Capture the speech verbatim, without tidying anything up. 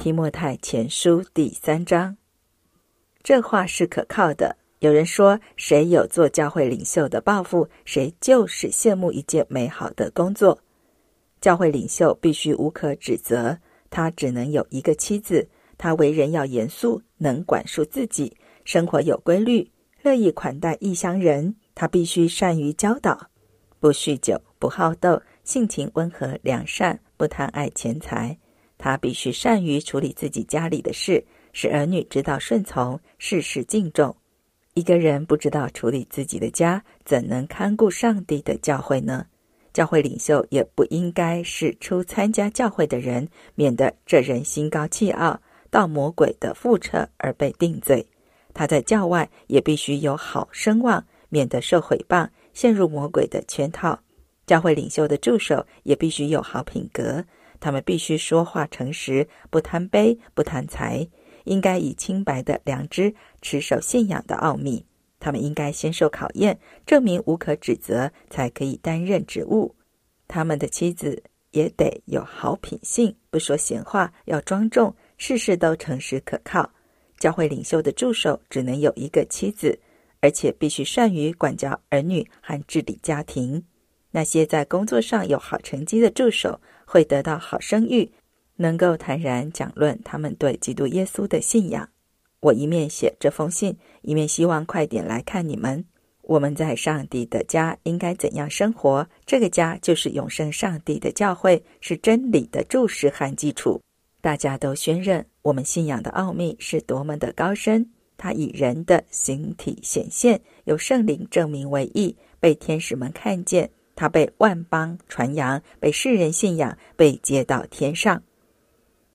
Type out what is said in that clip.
提摩太前书第三章。这话是可靠的。有人说，谁有做教会领袖的抱负，谁就是羡慕一件美好的工作。教会领袖必须无可指责，他只能有一个妻子，他为人要严肃，能管束自己，生活有规律，乐意款待异乡人。他必须善于教导，不酗酒，不好斗，性情温和良善，不贪爱钱财。他必须善于处理自己家里的事，使儿女知道顺从，事事敬重。一个人不知道处理自己的家，怎能看顾上帝的教会呢？教会领袖也不应该是初参加教会的人，免得这人心高气傲，到魔鬼的覆辙而被定罪。他在教外也必须有好声望，免得受毁谤，陷入魔鬼的圈套。教会领袖的助手也必须有好品格，他们必须说话诚实，不贪杯，不贪财，应该以清白的良知持守信仰的奥秘。他们应该先受考验，证明无可指责，才可以担任职务。他们的妻子也得有好品性，不说闲话，要庄重，事事都诚实可靠。教会领袖的助手只能有一个妻子，而且必须善于管教儿女和治理家庭。那些在工作上有好成绩的助手会得到好声誉，能够坦然讲论他们对基督耶稣的信仰。我一面写这封信，一面希望快点来看你们。我们在上帝的家应该怎样生活？这个家就是永生上帝的教会，是真理的柱石和基础。大家都宣认我们信仰的奥秘是多么的高深，它以人的形体显现，有圣灵证明为义，被天使们看见，它被万邦传扬，被世人信仰，被接到天上。